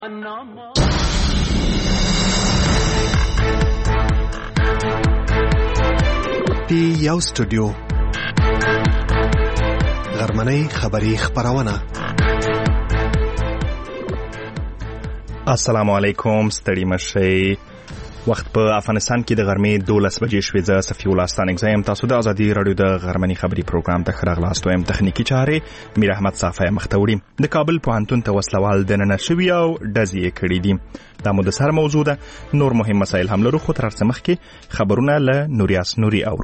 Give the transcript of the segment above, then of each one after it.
پی یو سټوډیو غرمنۍ خبری خبرونه. السلام علیکم، ستړي مشئ. وخت په افغانستان کې د غرمې 12 بجې شوې. زه صفي الله ستانک زم. تاسو د ازادي رادیو د غرمنۍ خبري پروګرام ته راغلاست. وایم تخنیکی چارې میر احمد صافی مختوري. د کابل پوهنتون ته وسلوال د نن شوی او دزې کړی دي. دا مو د سر موضوع ده. نور مهم مسایل هم لرو، خو تر څه مخکې خبرونه له نوریاس نوري اورو.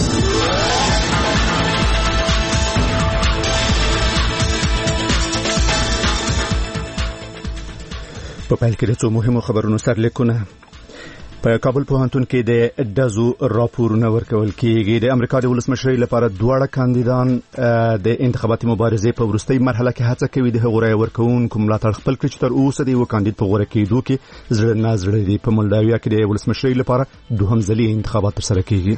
په پیل کې د څو مهمو خبرونو سرلیکونه. په کابل پوهنتون کې د دزو راپورونه ورکول کېږي. د امریکا د ولسمشرۍ لپاره دواړه کاندیدان د انتخاباتي مبارزې په وروستۍ مرحله کې هڅه کوي د هغو رایې ورکوونکو ملاتړ خپل کړي چې تر اوسه د یو کاندید په غوره کېدو کې زړه نازړه دي. په مولداویا کې د ولسمشرۍ لپاره دوهم ځلي انتخابات ترسره کېږي.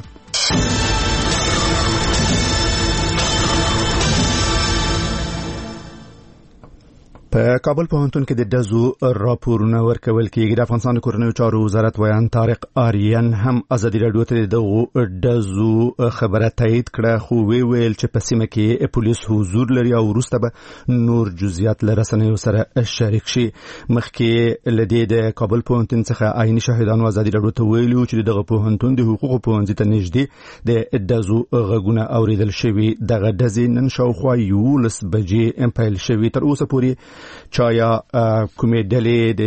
په کابل پوهنتون کې د دزو راپورونه ورکول کېږي. د افغانستان د کورنیو چارو وزارت ویان طارق آریان هم ازادي رادیو ته د دزو خبره تایید کړه، خو ویل چې په سیمه کې پولیس حضور لري او وروسته به نور جزئیات له رسنیو سره شریک شي. مخکې لدې د کابل پوهنتون څخه عیني شاهدانو ازادي رادیو ته ویلي چې دغه پوهنتون د حقوقو پوهنځي ته نږدې د دزو غږونه اوریدل شوي. دغه دزې نن شاوخوا 11 بجې پیل شوي. تر اوسه پورې چایا کومې ډلې د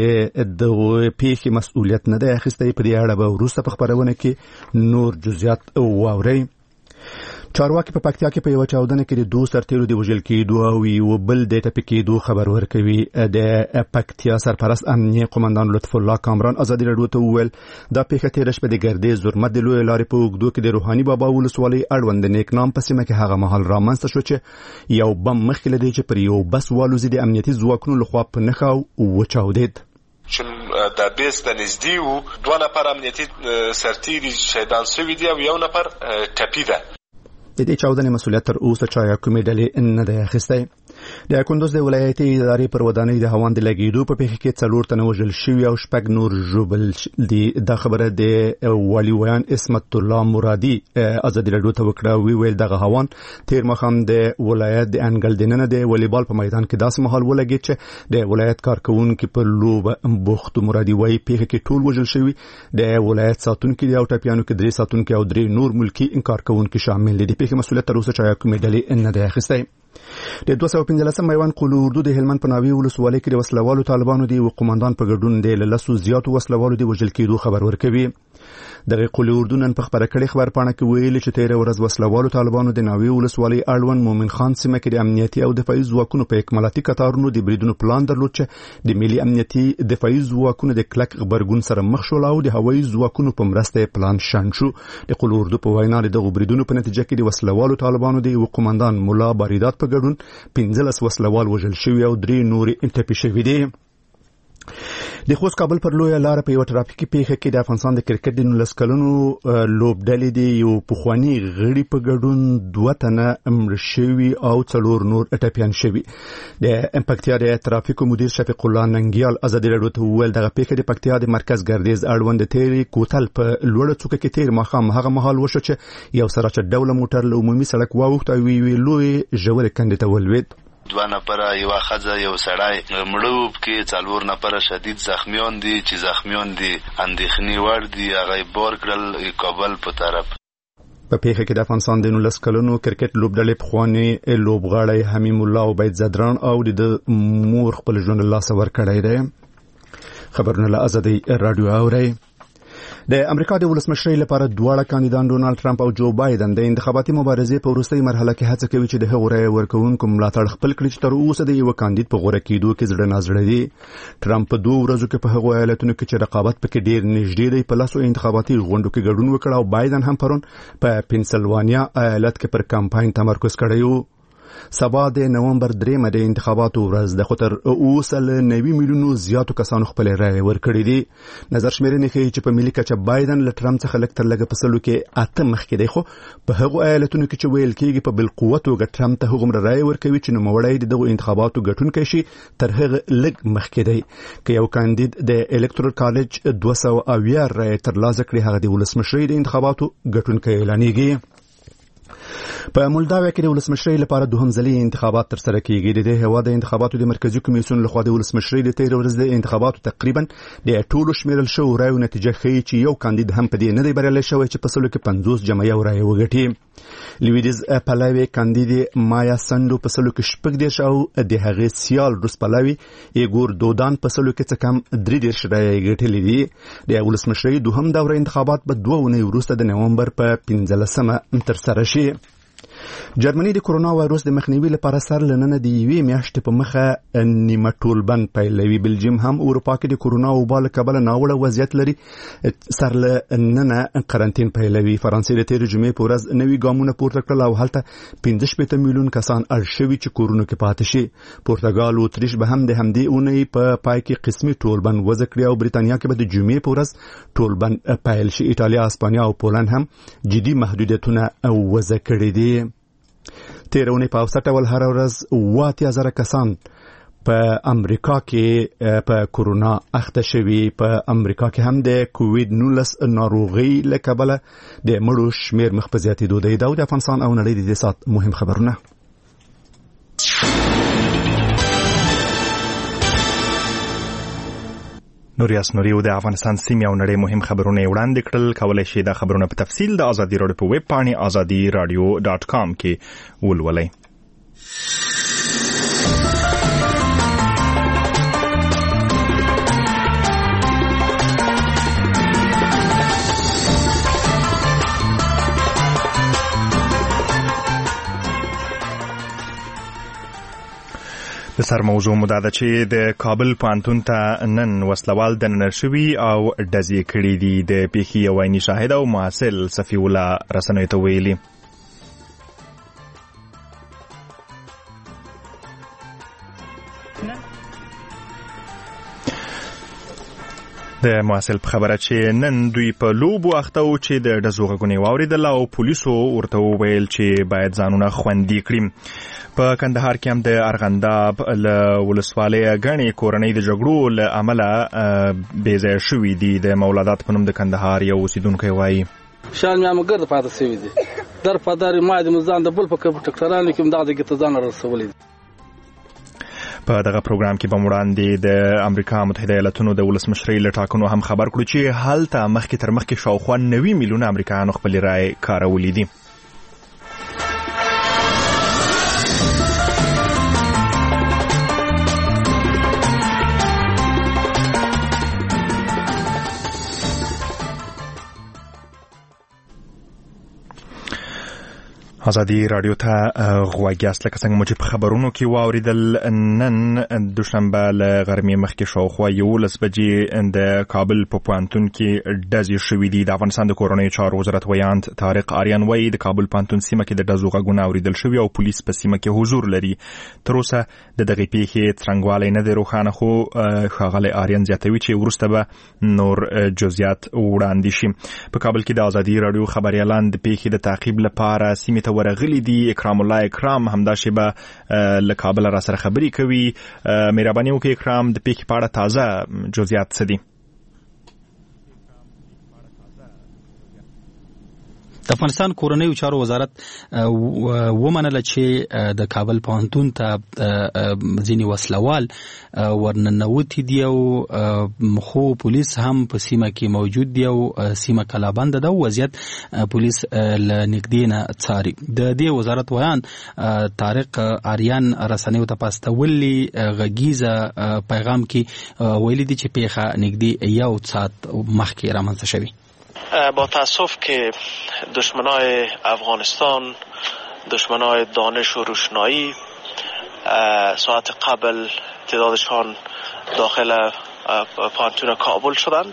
پیښې مسؤلیت نه دی اخیستی. په دې اړه به وروسته په خبرونه کې نور جزئیات واورئ. چارواکي په پکتیا کې په یو چاودنه کې د 2 سرتیرو د وژل کېدو او یو بل د ټپي کېدو خبر ورکوي. د پکتیا سرپرست امنیه قومندان لطف الله کامران ازادي رادیو ته وویل دا پیښه تېره شپه د ګردې زرمت د لوی لارې په اوږدو کې د روحاني بابا ولسوالۍ اړوند د نیکنام په سیمه کې هغه مهال رامنځته شو چې یو بم مخکې له دې چې پر یو بس والوزي د امنیتي ځواکونو لخوا په نښه وچاودېد. چې د بیس د نږدې وو 2 نفر امنیتي سرتیري شهیدان شوي دي او یو نفر ټپي ده. د دې چاودنې مسؤلیت تر اوسه چا کومې ډلې نه دی اخیستی. د کندوز د ولایتي ادارې پر ودانۍ د هوان د لګېدو په پیښه کې 4 تنه وژل شوي او 6 نور ژوبل دي. دا خبره د والي ویان اسمت الله مرادي ازادي رادیو ته وکړه. ویل دغه هوان تیر مخام د ولایت د انګل دننه د والیبال په میدان کې داسې مهال ولګېد چې د ولایت کارکونکو په لوب بوخت. مرادي وایي پیښه کې ټول وژل شوي د ولایت ساتونکو او ټپیانو کې 3 ساتونکو او 3 نور ملکی کارکونکو شامل دي. د پیښې مسؤلیت تر اوسه چا کومې ډلې نه دی اخیستی. د 215 میوان قلو اردو د هلمند په ناوی ولسوالۍ کې د وسلوالو طالبانو د قومندان په ګډون د لسو زیاتو وسلوالو د وژل کېدو خبر ورکوي. دغه قلو اردو نن په خبره کړي خبرپاڼه کې ویلي چې تیر ورځ وسلوالو طالبانو د ناوی ولسوالۍ اړوند مومن خان سیمه کې د امنیتي او دفاعي ځواکونو په اکمالاتي کتارونو د بریدونو پلان درلود چې د ملي امنیتي دفاعي ځواکونو د کلک خبرګون سره مخ شول او د هوایي ځواکونو په مرسته پلان شنډ شو. د قلو اردو په وینا د بریدونو په نتیجه کې د وسلوالو طالبانو د قومندان مولا باریدات په ګډون 15 وسلوال وژل شوي او 3 نور ټپي شوي دي. د خوست کابل پر لویه لار په یو ټرافیکي پیښه کې د افغانستان د کرکټ د 19 کلنو لوبډلې د یو پخوانی غړي په ګډون 2 تنه مړ شوي او 4 نور ټپیان شوي. د پکتیا د ترافیکو مدیر شفیق الله ننګیال ازادي رادیو ته وویل دغه پیښه د پکتیا د مرکز ګردیز اړوند تیری کوتل په لوړه څوکه کې تیر مخام هغه مهال وشو چې یو سره چې ډوله موټر له عمومي سړک واوښت او وی لوی ژورې کندې ته ولوېد. 2 نفر یو خځه یو سړی مړوب کې 4 نفر شدید زخمیان دي چې زخمیان دي اندېښنې وړ دي. هغه بار کړل کابل په طرف. په پیښه کې د افغانستان د 19 کلنو کرکټ لوبډلې پخوانی لوبغاړی حمیم الله عبید زدران او د مور خپل ژوند له لاسه ورکړی دی. خبرونه له ازادي رادیو اورئ. د امریکا د ولسمشرۍ لپاره دواړه کاندیدان ډونالد ټرمپ او جو بایدن د انتخاباتي مبارزې په وروستۍ مرحله کې هڅه کوي چې د هغو رایې ورکوونکو ملاتړ خپل کړي چې تر اوسه د یو کاندید په غوره کېدو کې زړه نازړه دي. ټرمپ په 2 ورځو کې په هغو ایالتونو کې چې رقابت پکې ډیر نږدې دی په لاسو انتخاباتي غونډو کې ګډون وکړ او بایدن هم پرون په پنسلوانیا ایالت کې پر کمپاین تمرکز کړی و. سبا د نومبر 3 د انتخاباتو ورځ د خطر اوسل 90 میلیونو زیاتو کسانو خپل رائے ورکړي دي. نظر شمیرنې ښیي چې په ملي کچه بایدن له ټرمپ څخه لږ تر لږه په سلو کې 8 مخکې دی، خو په هغو ایالتونو کې چې ویل کېږي په بالقوه توګه ټرمپ ته هغومره رائے ورکوي چې نوموړی د دغو انتخاباتو ګټونکی شي تر هغه لږ مخکې دی. که یو کاندید د الکترال کالج 200 رائے ترلاسه کړي هغه د ولسمشرۍ د انتخاباتو ګټونکی اعلانېږي. په مولداویا کې د ولسمشرۍ لپاره دوهم ځلي انتخابات ترسره کیږي. د دې هوا د انتخاباتو د مرکزی کمیسیون لخوا د ولسمشرۍ د 13 ورځې د انتخاباتو تقریبا د ټولو شمیرل شوو رایو نتیجه ښیي چې یو کاندید هم په دې نه دی بریالی شوی چې په سلو کې 50 جمع یو رایې وګټي. لویدیز پلاوی کاندید مایا سندو په سلو کې 14 او د هغې سیال روس پلاوی ایګور دودان په سلو کې څه کم 3 رایې ګټلې دي. د ولسمشرۍ دوهم دوره انتخابات په 2 اونۍ وروسته د نومبر په 15 ترسره شي. جرمني د کورونا وایروس د مخنیوي لپاره سر لننه د یوې میاشتې په مخه نیمه ټولبند پیلوي. بلجیم هم اروپا کې د کورونا وبا له کبله ناوړه وضعیت لري، سر لننه قرنطین پیلوي. فرانسې د تېرې جمعې په ورځ نوي ګامونه پورته کړل او هلته 15 میلیون کسان اړ شوي چې کورونو کې پاتې شي. پرتګال او اتریش به هم د همدې اونۍ په پای کې قسمي ټولبند وضع کړي او بریتانیا کې به د جمعې په ورځ ټولبند پیل شي. ایټالیا، اسپانیا او پولند هم جدي محدودیتونه وضع کړي دي. تیرونی په اوسط ډول هر ورځ 80,000 کسان په امریکا کې په کورونا اخته شوي. په امریکا کې هم د کووید 19 ناروغي له کبله د مړو شمیر مخ په زیاتېدو دی. دا د افغانستان او نړۍ د دې ساعت مهم خبرونه. نوریاس نوریو د افغانستان سیمې او نړۍ مهم خبرونه وړاندې کړل. کولای شئ دا خبرونه په تفصیل د ازادي راډیو په ویب پاڼې azadiradio.com کې ولولئ. د سر موضوع مو دا ده چې د کابل پوهنتون ته نن وسلوال دننه شوي او ډزې کړي دي. د پیښې یو عیني شاهد او محصل صفي الله رسنیو ته ویلي. د محصل په خبره چې نن دوی په لوبو اخته و چې د ډزو غږونه واورېدل او پولیسو ورته وویل چې باید ځانونه خوندي کړي. په کندهار کې هم د ارغنداب له ولسوالۍ ګڼې کورنۍ د جګړو له امله بې ځایه شوي دي. د مولادات په نوم د کندهار یو اوسیدونکی وایي شال مې ګرد پاتې شوي دي، در پدر ما د مزان د بل په ټکټرانو کې دغه کې ځان رسولي. په دغه پروګرام کې به وړاندې د امریکا متحده ایالاتونو د ولسمشرۍ له ټاکنو هم خبر کړو چې هلته مخکې تر مخکې شاوخوا 90 میلیونه امریکایانو خپلې رایې کارولې دي. ازادي راډیو ته غوږ یاست. لکه څنګه مو چې په خبرونو کې واورېدل، نن دوشنبه له غرمې مخکې شاوخوا 11 بجې د کابل په پوهنتون کې ډزې شوي دي. د افغانستان د کورنیو چارو وزارت ویاند طارق آریان وایي د کابل پوهنتون سیمه کې د ډزو غږونه اورېدل شوي او پولیس په سیمه کې حضور لري. تر اوسه د دغې پیښې څرنګوالی نه دی روښانه، خو ښاغلی آریان زیاتوي چې وروسته به نور جزئیات وړاندې شي. په کابل کې د ازادي راډیو خبریالان د پیښې د تعقیب لپاره سیمې ته ورغلي دي. اکرام الله اکرام همدا شیبه له کابل را سره خبرې کوي. مهرباني وکړئ اکرام، د پیښې په اړه تازه جزئیات څه دي؟ د افغانستان کورنیو چارو وزارت ومنله چې د کابل پوهنتون ته ځینې وسلوال ورننوتي دي او خو پولیس هم په سیمه کې موجود دي او سیمه کلابند ده. وضعیت پولیس له نږدې نه څاري. د دې وزارت ویان طارق آریان رسنیو ته په استولي غږیزه پیغام کې ویلي دي چې پیښه نږدې یو ساعت مخکې رامنځته شوې. با تاسف که دشمنای افغانستان، دشمنای دانش و روشنایی ساعت قبل تعدادشان داخل پوهنتون کابل شدند.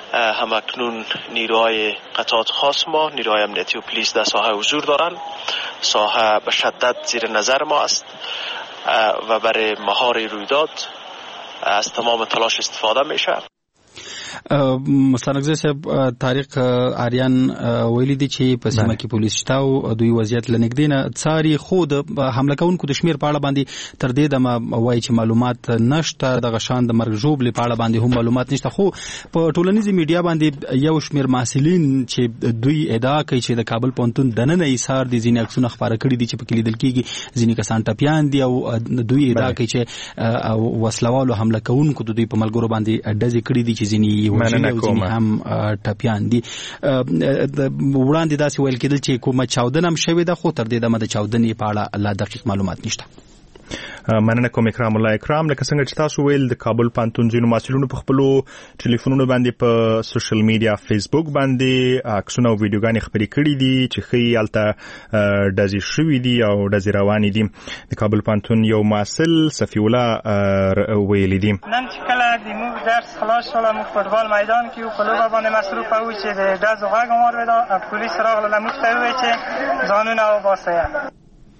همکنون نیروهای قطعات خاص ما، نیروهای امنیتی و پلیس در ساحه حضور دارند ساحه به شدت زیر نظر ما است و برای مهار رویداد از تمام تلاش استفاده میشه. مستنګزی صاحب طارق آریان ویلي دي چې په سیمه کې پولیس شته او دوی وضعیت لنګدي نه څاري خود حمله کوونکو د شمیر په اړه باندې تر دې د وایي چې معلومات نشته د غشان د مرګ ژوبلې په اړه باندې هم معلومات نشته خو په ټولنیزي میډیا باندې یو شمیر محصلین چې دوی ادعا کوي چې د کابل پوهنتون دننه ایثار دي ځینې عکسونه خبره کړي دي چې په کې لیدل کېږي ځینې کسان ټپیان دي او دوی ادعا کوي چې وسلوالو حمله کوونکو دوی په ملګرو باندې ډزې کړي دي چې ځینې هم ټپیان دي. وړاندې داسې ویل کېدل چې کومه چاودنه هم شوې ده خو تر دې دمه د چاودنې په اړه لا دقیق معلومات نشته. مننه کوم اکرام الله اکرام. لکه څنګه چې تاسو ویل د کابل پوهنتون ځینو محصلینو په خپلو ټلیفونونو باندې په سوشل میډیا فیسبوک باندې عکسونه او ویډیوګانې خپرې کړي دي چې ښیي هلته ډزې شوي دي او ډزې روانې دي. د کابل پوهنتون یو محصل صفي الله ویلي دي نن چې کله د موږ درس خلاص شول موږ فوټبال میدان کې په لوبه باندې مصروف وو چې د ډزو غږ مو واورېد. پولیس راغله موږ ته وویل چې ځانونه وباسئ.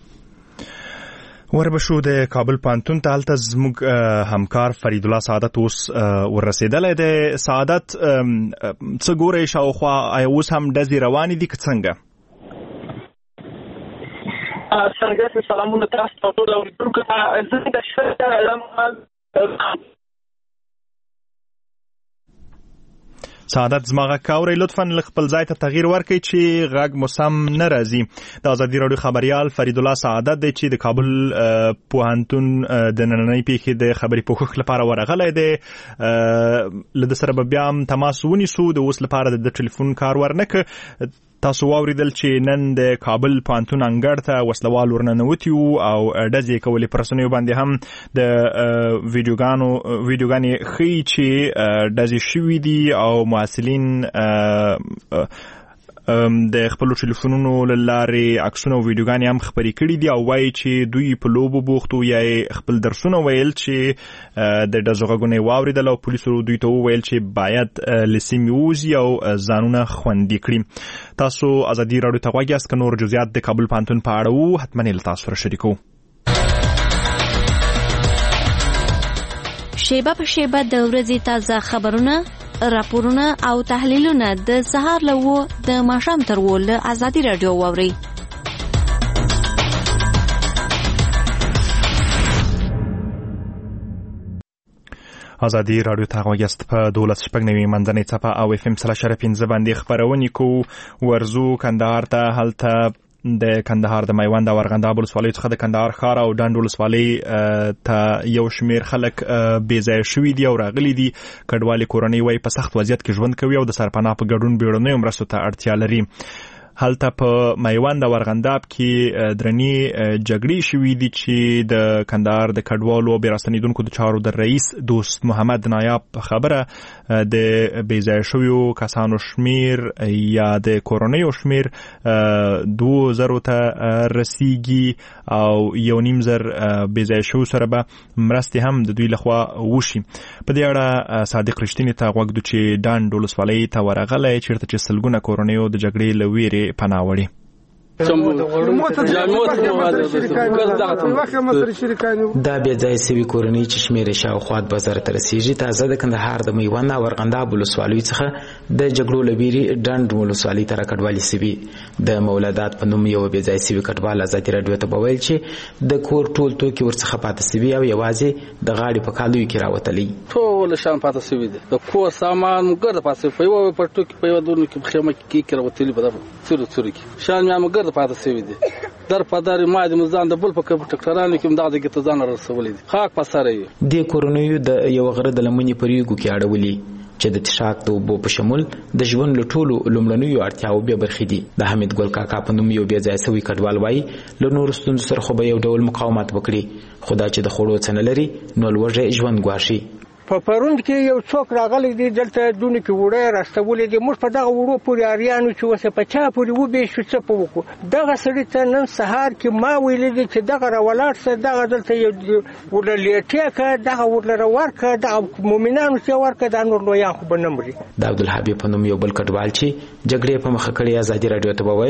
وربشو د کابل پوهنتون ته هلته زموږ همکار فرید الله سعادت اوس ورسېدلی دی. سعادت څه ګورئ شاوخوا آیا اوس هم ډزې روانې دي که څنګه؟ څنګه سلامونه تاسو ته ټول اورېدونکو ته. زه د شپې لمحال سعادت زما غږ کاورئ لطفا خپل ځای ته تغییر ورکړئ چې غږ مو سم نه راځي. د ازادي راډیو خبریال فرید الله سعادت دی چې د کابل پوهنتون د نننۍ پیښې د خبري پوښښ لپاره ورغلی دی. له ده سره به بیا هم تماس ونیسو. د اوس لپاره د ټلیفون کار ورنکړ. تاسو واوریدل چې نن د کابل پوهنتون انګړ ته وسلوال ورننوتي وو او ډزې کولې. په رسنیو باندې هم د ویډیوګانې ښیي چې ډزې شوي دي او محصلین د خپل ټلیفونونو له لارې عکسونه او ویډیوګانې هم خپرې کړي دي او وایي چې دوی په لوبو بوخت وو یا خپل درسونه ویل چې د ډزو غږونه یې واورېدل او پولیسو دوی ته وویل چې باید له سیمې ووځي او ځانونه خوندي کړي. تاسو ازادي راډیو ته غوږ یاست که نور جزئیات د کابل پوهنتون په اړه وو حتما یې له تاسو سره شریکوو. شیبه په شیبه د ورځې تازه خبرونه، راپورونه او تحلیلونه د سهار له 9 د ماښام تر 10 له ازادي راډیو واورئ. ازادي راډیو ته غوږ یاست. په 12:09 منځنۍ څپه او FM 3.5 باندې خبرونه کوو. ورزو کندهار ته هلته د کندهار د میوند او ارغنداب ولسوالۍ څخه د کندهار ښار او ډنډ ولسوالۍ ته یو شمیر خلک بې ځایه شوي دي او راغلي دي. کډوالې کورنۍ وایي په سخت وضعیت کې ژوند کوي او د سرپناه په ګډون بیړنیو مرستو ته اړتیا لري. هلته په میوند او ارغنداب کې درنې جګړې شوې دي چې د کندهار د کډوالو او راستنیدونکو د چارو د رئیس دوست محمد نایاب خبره د بې ځایه شویو کسانو شمیر یا د کورنیو شمیر 2000 ته رسیږي او 1.5 بې ځایه شویو سره به مرستې هم د دوی لخوا وشي. په دې اړه صادق رښتیني ته غوږ دو چې ډنډ ولسوالۍ ته ورغلی چېرته چې سلګونه کورنیو د جګړې له ویرې پناه وړي. دا بیا ځای سوي کورنۍ چې شمېر شاوخوا 2000 ته رسیږي تازه د کندهار د میوند او ارغنداب ولسوالیو څخه د جګړو له ویرې ډنډ ولسوالۍ ته راکډوالي سوي. د مولادات په نوم یو بیا ځای سوي کډوال ازادي راډیو ته وویل چې د کور ټول توکي ورڅخه پاتې سوي او یوازې د غاړې په کالیو کې راوتلي. ټول شان پاتې سوي دي. د کور سامان ګرځ پاتې په یو پټو کې په یو دونو کې خیمه کې راوتلي په څورو کې شان مې ګرځ پاتې سوي دي. در پدار ما د مزان د بل په ټکټرانو کې دغه کې ته ځان رسولې دي. خاک په سره یې د کورونیو د یو غره د لمنې پریګو کې اړولي چې د تشاک د اوبو په شمول د ژوند له ټولو لومړنیو اړتیاو به برخې دي. د حمید ګل کاکا په نوم یو بیا ځای سوي کډوال وایي له نورو ستونزو سره خو به یو ډول مقاومت وکړي خو دا چې د خوړو څه نه لري نو لوږه ژوند ګواښي. په پروند کې یو څوک راغلی دی دلته دونه کې وړه راستولې دي. موږ په دغه وړو پورې اریانو چې وسه په چا پورې و به شو څه په وکړو. دغه سړی ته نن سهار کې ما ویلې دي چې دغه راولاړ څه دغه دلته یو ورله لیټه کا دغه ورله ورکه دغه مؤمنانو چې ورکه د نور لویان خو بنمري. د عبدالحبیب په نوم یو بل کډوال چې جګړې په مخه کړې ازادي راډیو ته وویل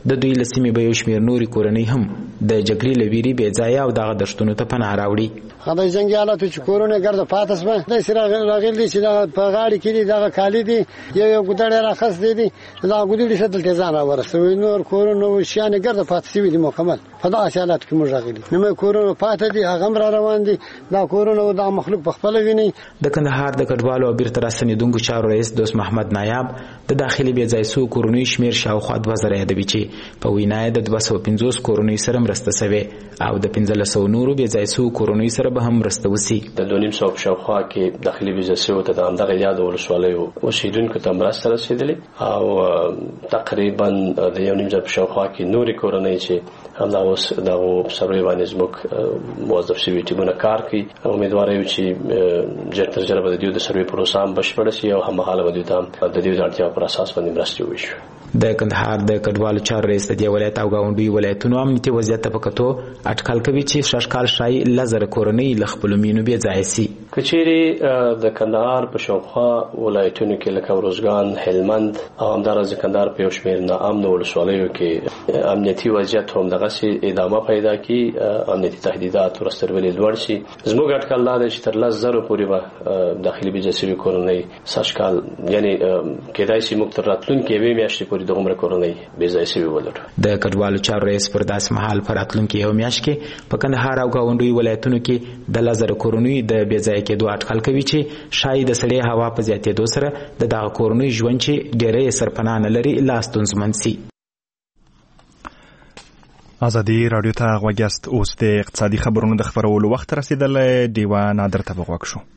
د دوی لسیمې به یو شمیر نوري کورنۍ هم د جګړې لویری بې ځای او دغه دشتونو ته پناه راوړي. خدای جنگي حالت چې کورونه ګرځه پاتس به د سره راغلي دي چې په غاړي کې دغه کالی دي یو ګډړ راخص دي دا ګډړي څه دلته ځان راورسوي نور کورونه وشيانه ګرځه پاتس وي دي مکمل په دغه حالت کې موږ راغلي نو کورونه پاتې دي هغه را روان دي دا کورونه د مخلوق په خپل ویني. د کندهار د کډوالو او بیرته راستنیدونکو چارو رئیس دوست محمد نایاب د داخلي بې ځای سو کورونی شمیر شاوخوا 2000 یادوي چې په وینای د 250 کورونی سره مرسته شوه او د 1500 نورو بې ځای سو کورونی سره به هم مرسته وسی. د 2.5 شاوخوا کې داخلي بې ځای سو ته د همدغه یاد ولسوالیو اوسیدونکو ته مرسته رسیدلې او تقریبا د 1.5 شاوخوا کې نوري کورونی چې همدا اوس د سروي باندې زموږ موظف شوی ټیمونه کار کوي. امیدوار یم چې ژر تر ژره به د دې سروي پروسه هم بشپړ شي او هممهاله به د دې اړتیا پر اساس باندې مرسته وشي. د کندهار د کډوالو چارو رئیس د ولایت او گاونډي ولایتونو امنیتي وضعیت په کتو اټکل کوي چې شاشکال شای لزر کورنۍ لخپل مینو بیا ځای سي. کچيري د کندهار په شاوخوا ولایتونو کې لکه روزګان، هلمند او همدارس کندهار په شمیر نه امن ولسوالیو کې امنیتي وضعیت هم دغه سي ادامه پیدا کی امنیتي تهدیدات ورسترولې لوړ شي. زموږ اټکل دا دی چې تر 10,000 پورې به داخلي بجسوي کورنۍ شاشکال یعنی کېدای شي موږ تر راتلونکي به میاشتې پورې د عمر کورنۍ بې ځای شوی ولرو. د کډوالو چارو رئیس پر داس محل پراتلونکي یو میاشت کې په کندهار او گاونډي ولایتونو کې د 1000 کورنۍ د بې ځای کېدو اټکل کوي چې شاید د سړې هوا په زیاتېدو سره د دغه کورنۍ ژوند چې ډېرې سرپناه نه لري لا ستونزمن سي. ازادي رادیو ته غوږیاست. اوس د اقتصادي خبرونو د خبرولو وخت رسیدلی. ډیوه نادر ته غوږ شو.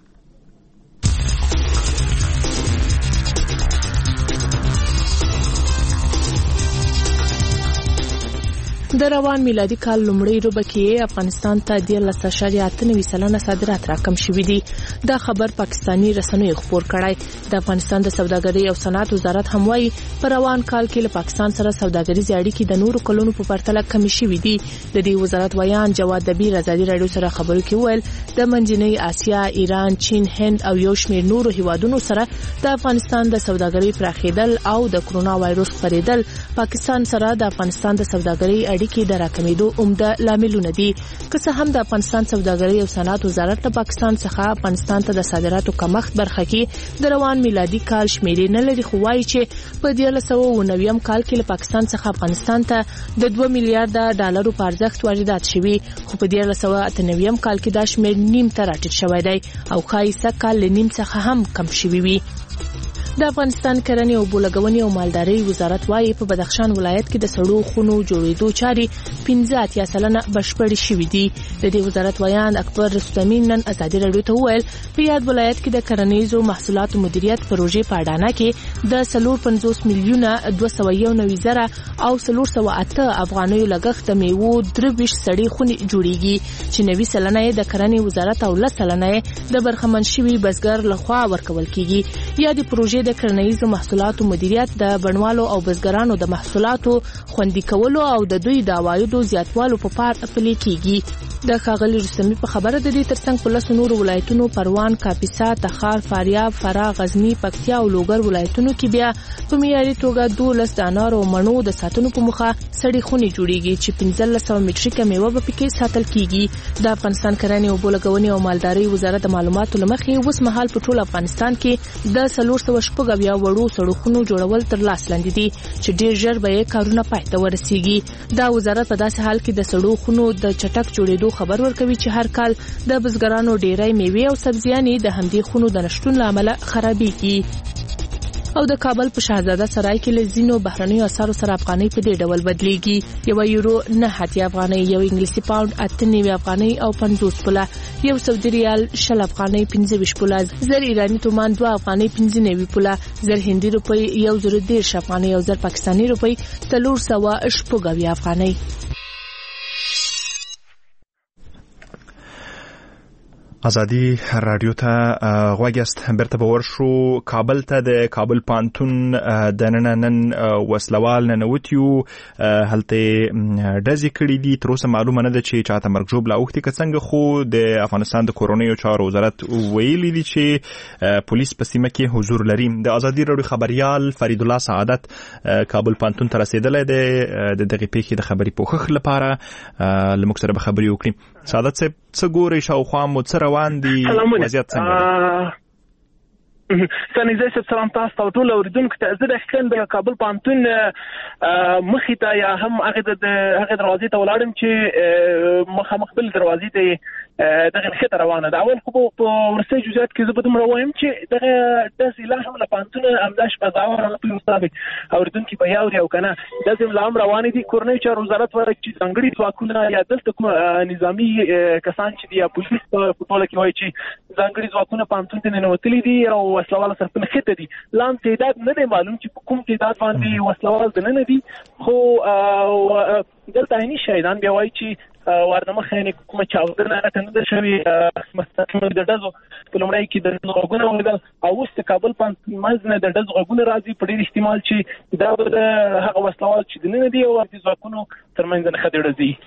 د روان میلادي کال لومړۍ روبه کې افغانستان ته 13.98% صادرات راکم شوي دي. دا خبر پاکستانی رسنیو خبر کړی. د افغانستان د سوداګرۍ او صنعت وزارت هم وايي په روان کال کې له پاکستان سره سوداګریزي اړیکې د نورو کلونو په پرتله کم شوي دي. د دې وزارت ویان جواد دبیر ازادي رادیو سره خبرو کې ویل د منځنۍ اسیا، ایران، چین، هند او یو شمېر نورو هیوادونو سره د افغانستان د سوداګرۍ پراخېدل او د کرونا وایروس خپرېدل پاکستان سره د افغانستان د سوداګرۍ کې د راکمېدو عمده لاملونه دي. که څه هم د افغانستان سوداګرۍ او صنعت وزارت د پاکستان څخه افغانستان ته د صادراتو کمښت برخه کې د روان میلادي کال شمیرې نه لري، خو وایي چې په 1990 کال کې له پاکستان څخه افغانستان ته د 2 میلیارډ ډالرو په ارزښت واردات شوي، خو په 1998 کال کې دا شمیر نیم ته راټیټ شوی دی او ښایي سږ کال له نیم څخه هم کم شوی وي. د افغانستان کرنې او بولګونې او مالدارۍ وزارت وايي په بدخشان ولایت کې د سړو خونو جوړېدو چارې 15% بشپړې شوې دي. د دې وزارت ویان اکبر رستمی نن ازادي رادیو ته وویل په یاد ولایت کې د کرنیزو محصولاتو مدیریت پروژې په اډانه کې د 450 میلیونه 291 زره او 408 افغانیو لګښت د میوو 23 سړې خونې جوړېږي چې 90% د کرنې وزارت او 10% د برخمن شوي بزګر لخوا ورکول کیږي. یا د پروژې د کرنیزو محصولاتو مدیریت د بڼوالو او بزګرانو د محصولاتو خوندي کولو او د دوی د عوایدو زیاتوالو په پار پلي کیږي. د ښاغلي رستمی په خبره د دې ترڅنګ په 10 نورو ولایتونو پروان، کاپیسا، تخار، فاریاب، فراه، غزنی، پکتیا او لوګر ولایتونو کې بیا په معیاري توګه 12 د انارو او مڼو د ساتنو په مخه سړې خونې جوړیږي چې 1500 مټریکه میوه به پکې ساتل کیږي. د افغانستان کرنې او بولګونې او مالدارۍ وزارت د معلوماتو لمخې اوس مهال په ټول افغانستان کې د 400 وړو سړکونو جوړول تر لاس لاندې دي چې ډیر ژر به یې کارونه پای ته ورسیږي. دا وزارت په داسې حال کې د سړو خونو د چټک جوړېدو خبر ورکوي چې هر کال د بزګرانو ډیری میوې او سبزیانې د همدې خونو د نشټون لامل خرابېږي. او د کابل په شاهزاده سرای کې لزینو بهرنیو اسعارو سره افغانۍ په دې ډول بدلیږي. 1 یورو 9 افغانۍ، 1 انګلیسي پاوند 98 افغانۍ او 50 پوله، 1 سعودي ریال 60 افغانۍ 25 پوله، 1000 ایرانی تومان 2 افغانۍ 95 پوله، 1000 هندي روپۍ 110 افغانۍ او 1000 پاکستاني روپۍ 380 افغانۍ. ازادي رادیو ته غوږیاست. بیرته به ورشو کابل ته. د کابل پانتون د نن وسلوال ننوتیو هلته ډزې کړې دي. تر اوسه معلومه نه ده چې چاته مرګ ژوبله اوښتې که څنګه، خو د افغانستان د کورنیو چارو وزارت ویلي دي چې پولیس په سیمه کې حضور لري. د ازادي رادیو خبریال فرید الله سعادت کابل پانتون ته رسېدلی دی د دغې پیښې د خبري پوښښ لپاره. له موږ سره به خبرې وکړي. سعادت صاحب، څه ګورئ شاوخوا مو څه روان دي؟ وضعیت څنګه دی؟ سنځي صاحب سلام تاسو ته ټول اوریدونکو ته. زه د د کابل پانتون مخې ته یا هم هغه دروازې ته ولاړم چې مخامخ بل دروازې ته دغه خطر روانه ده. اول خو په ورسې جزئیات کې زه به دومره وایم چې دغه داسې لا هم له پانتون همداش په ځاور په مطابق اوریدونکو به یاوري او کنه داسې لا هم روانې دي. کورنۍ چارو وزارت ورته چې ځانګړي ځواکونه یا دلته کوم نظامی کسان چې یا پولیس په ټوله کې وایي چې ځانګړي ځواکونه پانتون ته ننوتلي دي او وسلوال سره خته دي. لام تعداد نه دی معلوم چې کوم تعداد باندې وسلوال دنه دي، خو دلته هني شهیدان بیا وایي چې واردمه خانه کومه چاودنه راکنه ده شوی مستقیم د دزو په لومړی کې د غوګونه ولیدل او اوس کابل پانتون مزنه د دزو غوګونه راځي. په ډیر احتمال چې دا به هغه وسلوال چې دنه دي او د ځواکونو ترمنځ نه خدای دي.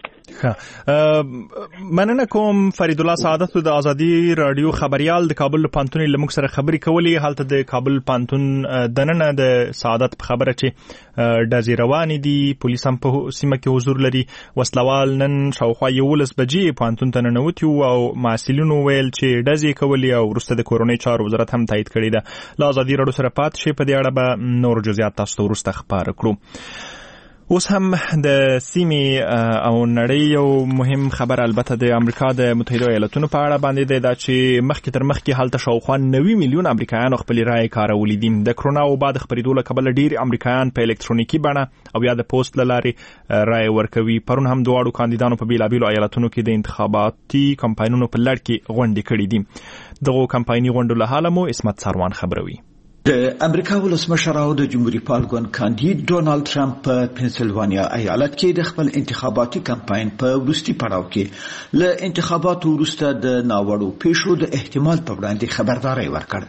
مننه کوم فرید الله سعادت د ازادي رادیو خبریال د کابل پانتون لمک سره خبرې کولې. حالت د کابل پانتون دننه د سعادت په خبره چې د رواني دي، پولیس هم په سیمه کې حضور لري. وسلوال نن شاوخوا 11 بجې پانتون ته ننوتي او مسؤلینو ویل چې ډزې کولې او وروسته د کورنۍ چارو وزارت هم تایید کړی ده. له ازادي رادیو سره پات شي په دې اړه به نور جزئیات تاسو ته وروسته خبر کړو. اوس هم د سیمې او نړۍ یو مهم خبر البته د امریکا د متحده ایالاتونو په اړه باندې دی، دا چې مخکې تر مخکې هلته شاوخوا 90 میلیون امریکایانو خپل رای کارولې دي. د کرونا او بعد خبرېدو له کبله ډیر امریکایان په الکترونیکي بڼه او یا د پوسټ له لارې رای ورکوي. پرون هم دواړو کاندیدانو په بیلابیلو ایالاتونو کې د انتخاباتي کمپاینونو په لړ کې غونډې کړې دي. دغه کمپایني غونډو له حاله مو اسمت سروان خبروي. د امریکا ولسمشر او د جمهوریت پال ګوند کاندید ډونالد ټرمپ په پنسلوانیا ایالت کې د خپل انتخاباتي کمپاین په وروستي پړاو کې له انتخاباتو وروسته د ناوړو پیښو د احتمال په وړاندې خبرداري ورکړه.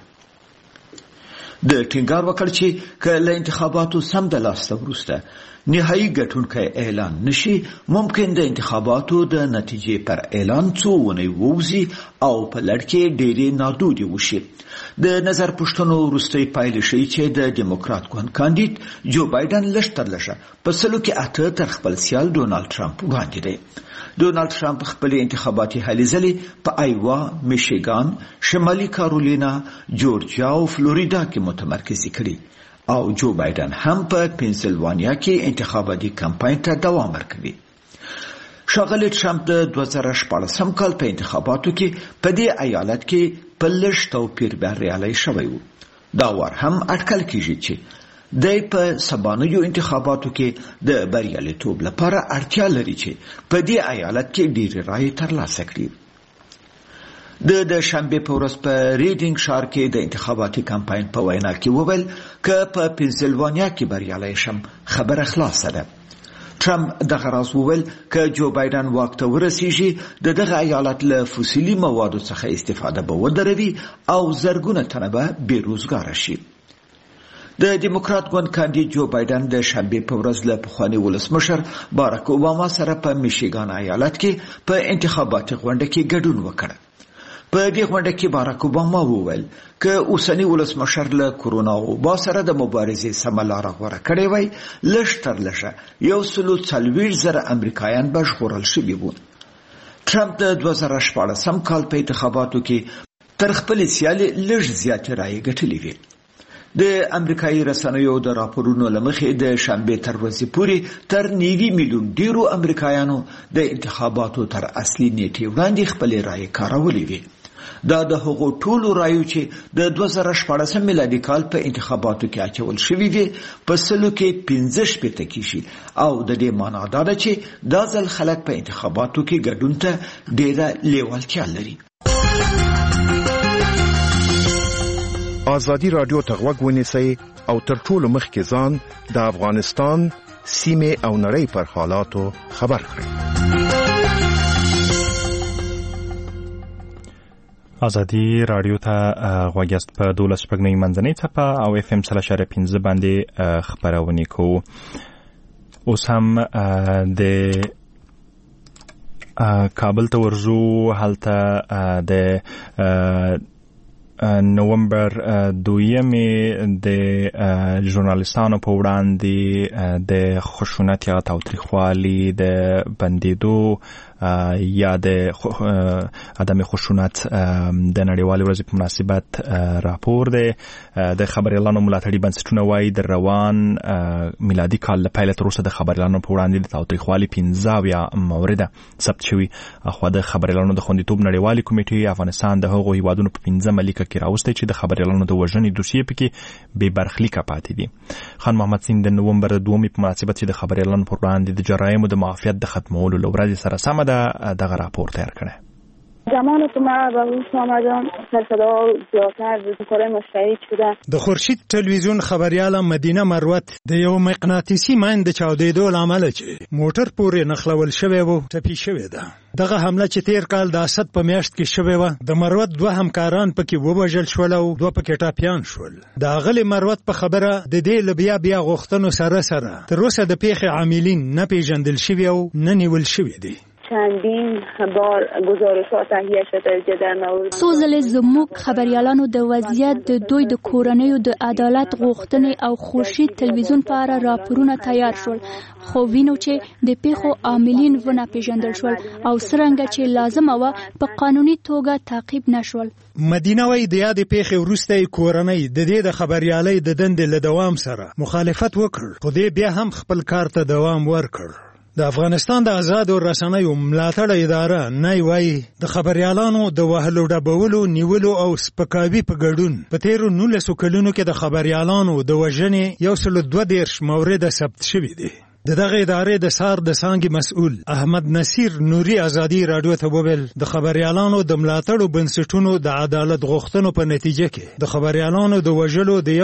د ټینګار وکړ چې کله انتخاباتو سم د لاسته وروسته نهایی ګټونکي اعلان نشي، ممکن د انتخاباتو د نتیجې پر اعلان څو ونی ووزي او په لړ کې ډېرې نادودې وشي. د نظر پوښتنو وروستۍ پایلې ښیي چې د ډیموکرات ګوند کاندید جو بایدن لږ تر لږه په سلو کې 8 تر خپل سیال ډونالد ټرمپ وړاندې دی. ډونالد ټرمپ خپل انتخاباتي هلې ځلې په ایوا، میشیګان، شمالي کارولینا، جورجیا او فلوریدا کې متمرکز کړي او جو بایدن هم په پنسلوانیا کې انتخاباتي کمپاین ته دوام ورکوي. ښاغلی ټرمپ د 2014 کال په انتخاباتو کې په دې ایالت کې په لږ توپیر بریالی شوی و. دا وار هم اټکل کیږي چې د په سبانیو انتخاباتو کې د بریالیتوب لپاره اړتیا لري چې په دې ایالت کې ډېرې رایې ترلاسه کړي. د شنبه په ورځ په ریډینګ ښار کې د انتخاباتي کمپاین په وینا کې وویل چې په پنسلوانیا کې بریالی شم خبره خلاصه ده. ټرمپ دغه راز وویل چې جو بایدن واک ته ورسیږي د دغه ایالت له فوسیلي موادو څخه استفاده به ودروي او زرګونه تنه به بیروزګار شي. د ډیموکرات ګوند کاندید جو بایدن د شنبه په ورځ له پخواني ولسمشر باراک اوباما سره په میشیګان ایالت کې په انتخاباتي غونډه کې ګډون وکړ. په دې غونډه کې باراک اوباما وویل چې اوسنی ولسمشر له کرونا وبا سره د مبارزې سمه لاره غوره کړې وای، لږ تر لږه 140,000 امریکایان به ژغورل شوي وو. ټرمپ د 2014 کال په انتخاباتو کې تر خپل سیالي لږ زیاتې رایې ګټلې وې. د امریکایي رسنیو د راپورونو له مخې د شنبه تر ورځې پورې تر 9 میلیون ډیرو امریکایانو د انتخاباتو تر اصلي نیټې وړاندې خپل رایې کارولې وې. دا د هغو ټولو رایو چې د 2014 میلادي کال په انتخاباتو کې اچول شوي وي په سلو کې 15 کېږي او د دې معنا دا ده چې دا ځل خلک په انتخاباتو کې ګډون ته ډېره لیوالتیا لري. ازادي رادیو ته غوږ ونیسئ او تر ټولو مخکې ځان د افغانستان سیمې او نړۍ پر حالاتو خبر کړئ. ازادي رادیو ته غوږیاست په 12 شپږنۍ منځنۍ څپه او FM 3.5 باندې خبرونه کوو. اوس هم د کابل ته ورځو، هلته د نومبر 2 د ژورنالیستانو په وړاندې د خشونت یا تاوتریخوالي د بندیدو یا د عدم خشونت د نړیوالې ورځې په مناسبت راپور دی. د خبریالانو ملاتړي بنسټونه وایي د روان میلادي کال له پیله تر اوسه د خبریالانو په وړاندې د تاوتریخوالي 15 مورده ثبت شوي. خو د خبریالانو د خوندیتوب نړیوالې کمیټې افغانستان د هغو هیوادونو په 15 ملیکه کې راوستی چې د خبریالانو د وژنې دوسیې پکې بې برخلیکه پاتې دي. خان محمد سین د نومبر 2 په مناسبت چې د خبریالانو پر وړاندې د جرایمو د معافیت د ختمولو له ورځې سره سمه دغه راپور تیار کړی. زمان که ما به روز آمدم سرصدا زیادتر کارهای مشترک شده. د خورشید تلویزیون خبریاله مدینه مروت د یو مقناطیسي ماین د چاودېدو له امله چې موټر پورې نښلول شوی و ټپي شوې ده. دغه حمله چې تیر کال د اسد په میاشت کې شوې وه، د مروت 2 همکاران پکې ووژل شول او 2 پکې ټاپیان شول. د اغلې مروت په خبره د دې بیا غوښتنو سره تر اوسه د پیښې عاملین نه پیژندل شوي او نه نیول شوي دي. چندین بار گزارش‌ها تهیه شده که در مورد سوزل زموږ خبریالانو د وضعیت د دوی د کورنیو د عدالت غوښتنې او خورشید تلویزیون په اړه راپورونه تیار شول، خو وینو چې د پیښو عاملین ونه پیژندل شول او څرنګه چې لازمه وه په قانوني توګه تعقیب نشول. مدینه وایي د یادې پیښې وروسته کورنۍ د دې د خبریالۍ د دندې له دوام سره مخالفت وکړ، خو دې بیا هم خپل کار ته دوام ورکړ. د افغانستان د آزادو رسنیو ملاتړ اداره نای وایي د خبریالانو د وهلو ډبولو نیولو او سپکاوي په ګډون په تیرو 19 کلونو کې د خبریالانو د وژنې 122 مورده ثبت شوي دي. دغه ادارې د سار د څانګې مسؤل احمد نصیر نوري ازادي رادیو ته وویل د خبریالانو د ملاتړو بنسټونو د عدالت غوښتنو په نتیجه کې د خبریالانو د وژلو د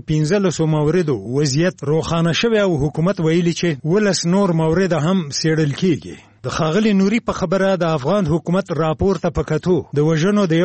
115 موردو وضعیت روښانه شوی او حکومت ویلي چې 12 نور مورد هم څېړل کیږي. د خاغلی نوري په خبره د افغان حکومت راپور ته پکاتو د وژنو د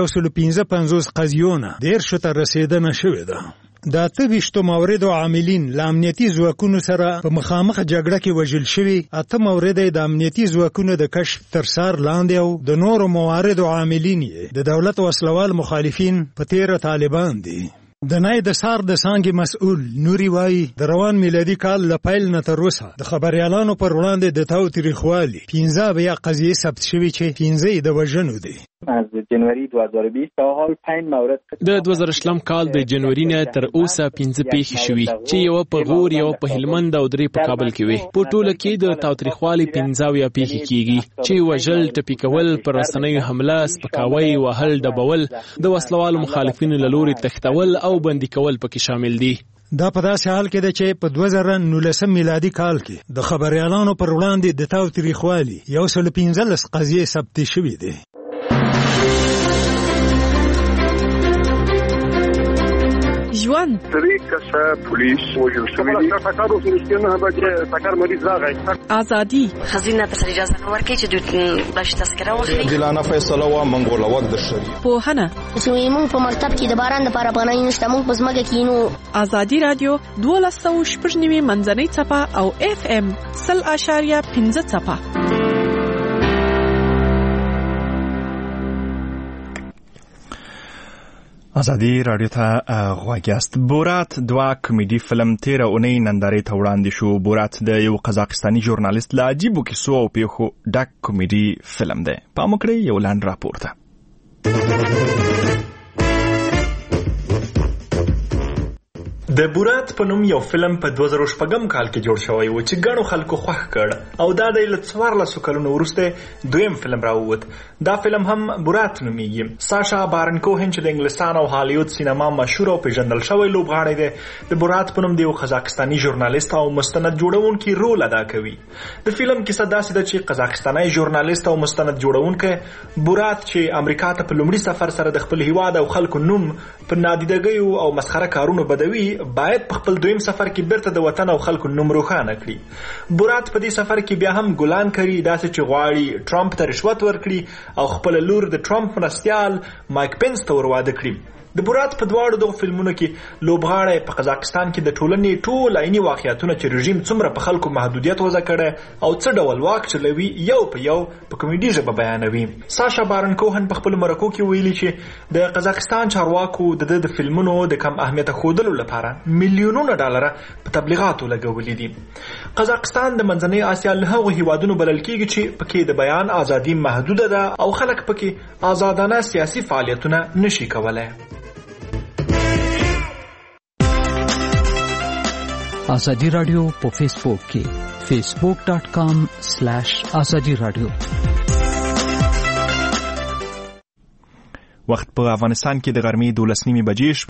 155 قضیونه ډیر شته رسیدنه شوې ده. د 28 موردو عاملین له امنیتي ځواکونو سره په مخامخ جګړه کې وژل شوي، 8 مورد د امنیتي ځواکونو د کشف تر سار لاندې او د نورو مواردو عاملین د دولت وسلوال مخالفین په تیره طالبان دي. د نای د سار د څانګې مسؤل نوري وایي د روان میلادي کال له پیل نه تر اوسه د خبریالانو پر وړاندې د تاوتریخوالي 15 قضیې ثبت شوي چې 15 د وژنو دي. از جنوری 2020 تا حال 5 مورد د 2000 کال د جنوري نه تر اوسه 15 پیښې شوي چې یو په غور، یو په هلمند او 3 په کابل کې وي. په ټوله کې د تاوتریخوالي 15 پیښې کیږي چې وژل، ټپي کول، پر رسنیو حمله، سپکاوی، وهل، ډبول، د وسلوالو مخالفینو له لوري تښتول او بندي کول پکې شامل دي. دا په داسې حال کې ده چې په 2019 میلادي کال کې د خبریالانو پر وړاندې د تاوتریخوالي 115 قضیې ثبت شوي دي. ژوند درې کسه پولیس وژل شوي دي. سکارو سرشتونه به سکار مریض راغی. ازادي خزینه ته اجازه نه ورکړي چې دوی بلش تذکره واخلي. عادلانه فیصله و منګول وخت د شری. پوهنه زموږ په مکتب کې د باران لپاره پناه نشته، موږ په ځمکه کې نو. ازادي رادیو 12.9 منځنۍ څپه او FM 0.5 څپه. ازادي رادیو ته غوږیاست. بورات 2 کمیډي فلم تیره اونۍ نندارې ته وړاندې شو. بورات د یو قزاقستاني ژورنالیست له عجیبو کیسو او پیښو ډک کمیډي فلم دی. پام وکړئ یو لاند راپور ته. د بورات په نوم یو فلم په 2014 کال کې جوړ شوی و چې ګڼو خلکو خوښ کړ او دا د 14 کلونو وروسته دویم فلم راووت. دا فلم هم بورات نومیږي. ساشا بارن کوهن چې د انګلستان او هالیوود سینما مشهور او پیژندل شوی لوبغاړی دی، د بورات په نوم د یو قزاقستاني ژورنالیست او مستند جوړونکي رول ادا کوي. د فلم کیسه داسې ده چې قزاقستاني ژورنالیست او مستند جوړونکی بورات چې امریکا ته په لومړي سفر سره د خپل هیواد او خلکو نوم په نادیدګیو او مسخره کارونو بدوي، باید په خپل دویم سفر کې بیرته د وطن او خلکو نوم روښانه کړي. بورات په دې سفر کې بیا هم ګلان کوي داسې چې غواړي ټرمپ ته رشوت ورکړي او خپل لور د ټرمپ مرستیال مایک پنس ته ورواده کړي. د بورات په دواړو دغو فلمونو کې لوبغاړی په قزاقستان کې د ټولنې ټول عیني واقعیتونه چې رژیم څومره په خلکو محدودیت وضع کړی او څه ډول واک چلوي یو په یو په کومیډي ژبه بیانوي. ساشا بارن کوهن په خپلو مرکو کې ویلي چې د قزاقستان چارواکو د فلمونو د کم اهمیته ښودلو لپاره میلیونونه ډالره په تبلیغاتو لګولي دي. قزاقستان د منځنۍ اسیا له هغو هیوادونو بلل کیږي چې پکې د بیان ازادي محدوده ده او خلک پکې آزادانه سیاسي فعالیتونه نشي کولای. آزادی رادیو په فیسبوک کې facebook.com/azadi radio. وخت په افغانستان کې د غرمې 12:30 بجې